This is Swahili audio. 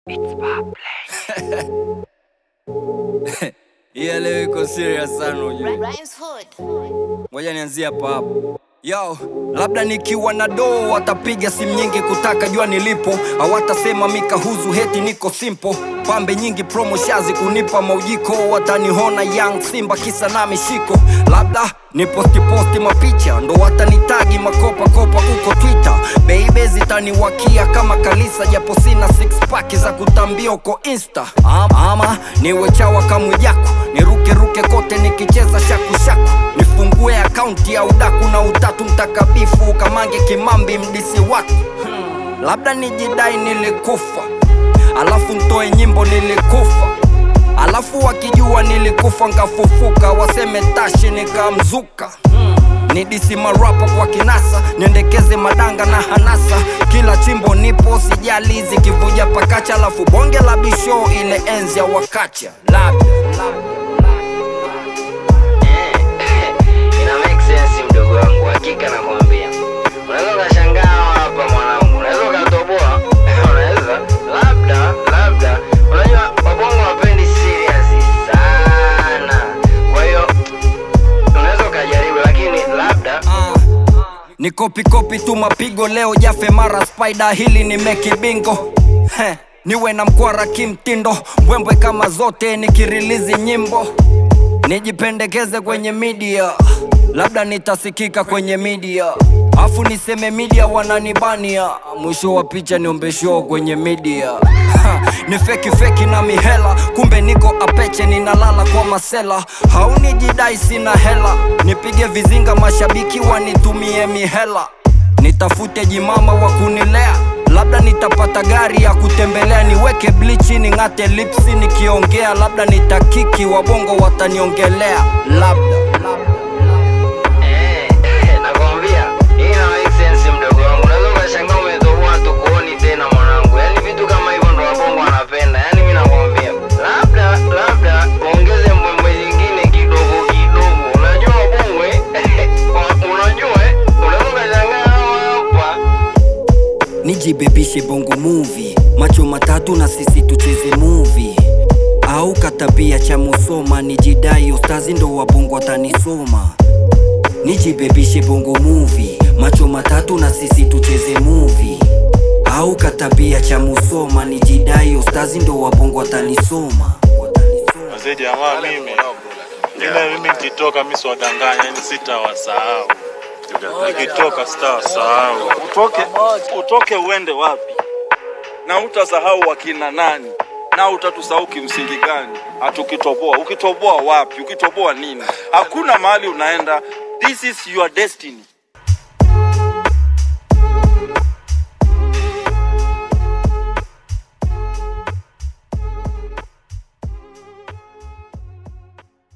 It's Pablo. Yeah, leo iko serious sana unajua. Rhymes Hood. Ngoja nianzie hapa. Yo, labda nikiwa na doo watapiga simu nyingi kutaka jua nilipo. Hawatasema mikahuzu heti niko simple. Pambe nyingi promo shazi kunipa maujiko. Watanihona young simba kisa na mishiko. Labda ni posti mapicha ndo watanitagi makopa uko Twitter. Baby zitaniwakia kama Kalisa japo sina six pack za kutambia uko Insta. Ama niwe chawa kamujako, niruke kote nikicheza shaku. Nifungue akaunti ya udaku na utatu mtakabifu kamange kimambi mdisi watu. Labda nijidai nilikufa, alafu ntoe nyimbo nilikufa, alafu wakijua nilikufa ngafufuka waseme tashi nikamzuka. Nidisi marapa kwa kinasa, niendekeze madanga na hanasa. Kila chimbo nipo sijali zikivuja pakacha, alafu bonge la bisho ile enzi ya wakacha. Labda Ina make sense mdogo wangu, hakika nakwambia. Unaweza ukashangaa hapa mwanangu, unaweza ukatoboa, unaweza labda unajua wabongo wapendi serious sana. Kwa hiyo unaweza ukajaribu, lakini labda ni kopi tu mapigo leo jafe mara spider hili ni meki bingo. Niwe na mkwara kimtindo mbwembwe kama zote nikirilizi nyimbo. Nijipendekeze kwenye media, labda nitasikika kwenye media. Afu niseme media wananibania, mwisho wa picha niombe show kwenye media. Ni feki na mihela, kumbe niko apeche ninalala kwa masela. Haunijidai sina hela, nipige vizinga mashabiki wanitumie mihela. Nitafute jimama wa kunilea, labda nitapata gari ya kutembelea. Niweke bleach ning'ate lipsi nikiongea, labda nitakiki wabongo wataniongelea. Labda nakwambia ina make sense mdogo wangu. Unaweza ukashangaa umetoboa tu kuoni tena mwanangu. Yaani vitu kama hivyo ndo wabongo wanapenda. Yaani mimi nakwambia labda ongeze mbwembwe nyingine kidogo. Unajua wabongo unajua unaweza ukashangaa hapa. nijibebishe bongo movie, macho matatu na sisi tucheze movie. Au katabia cha musoma, nijidai ostazi ndo wabongo watanisoma. Nijibebishe bongo movie, macho matatu na sisi tucheze movie. Au katabia cha musoma, nijidai ostazi ndo wabongo watanisoma. Wazee jamaa mimi nikitoka mimi siwadanganya, yani sitawasahau. Nikitoka sitawasahau. Utoke uende wapi? Na utasahau wakina nani? Na utatusahau kimsingi gani? Hatukitoboa. Ukitoboa wapi? Ukitoboa nini? Hakuna mahali unaenda. This is your destiny.